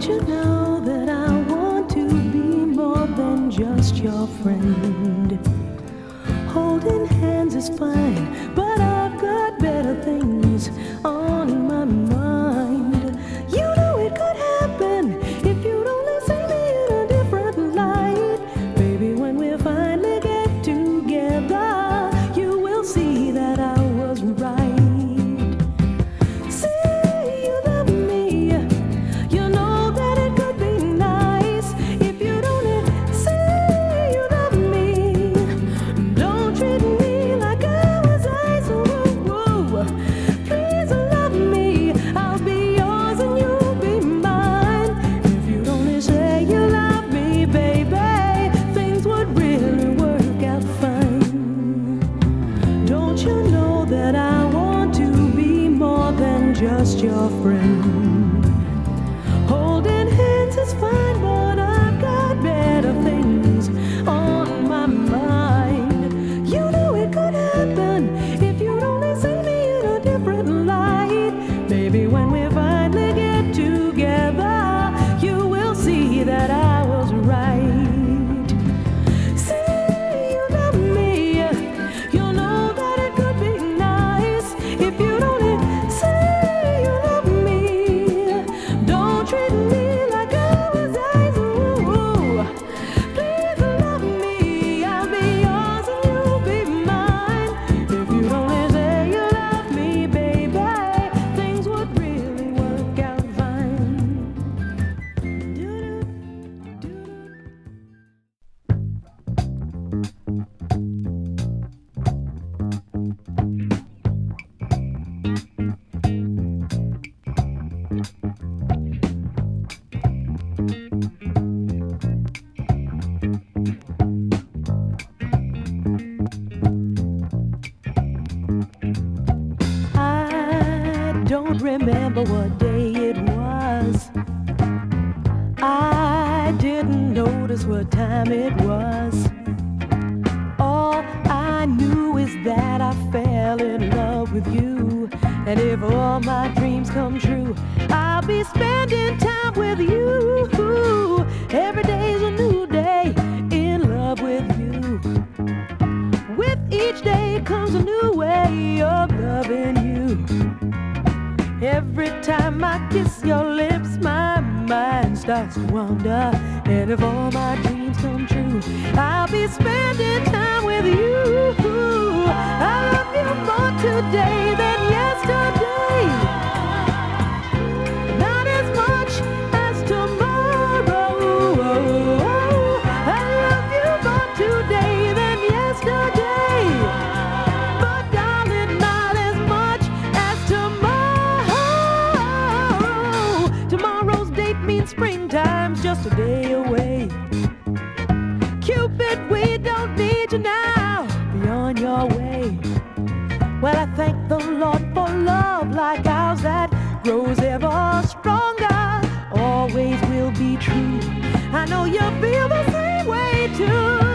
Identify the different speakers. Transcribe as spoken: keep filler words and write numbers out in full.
Speaker 1: you know that I want to be more than just your friend? Holding hands is fine, but I've got better things on my mind. You know it could happen if you'd only see me in a different light. Baby, when we finally get together, you will see that I was right. Say you love me, you know that it could be nice if you'd only say you love me. Don't treat me like I was ice. Ooh, ooh. Please love me, I'll be yours and you'll be mine. If you'd only say you love me, baby, things would really work out fine. Don't you know that I want to be more than just your friend? Holding hands is fine, but I've got better things on my mind. You know it could happen if you'd only see me in a different light. Baby, when we finally get together, you will see that I was right. Say you love me, you know that it could be nice if you'd only say you love me. Don't treat me like I was ice. Ooh, please love me, I'll be yours and you'll be mine. If you'd only say you love me, baby, things would really work out fine. Do-do, do-do. I don't remember what day it was. I didn't notice what time it was. All I knew is that I fell in love with you. And if all my dreams come true, I'll be spending time with you. Every day's a new day in love with you. With each day comes a new way of loving you. Every time I kiss your lips, my mind starts to wander. And if all my dreams come true, I'll be spending time with you. I love you more today than yesterday. Not as much as tomorrow. I love you more today than yesterday. But darling, not as much as tomorrow. Tomorrow's date means springtime's just a day away. Cupid, we don't need you now. Be on your way. Well, I thank the Lord for love like ours that grows ever stronger. Always will be true. I know you feel the same way too.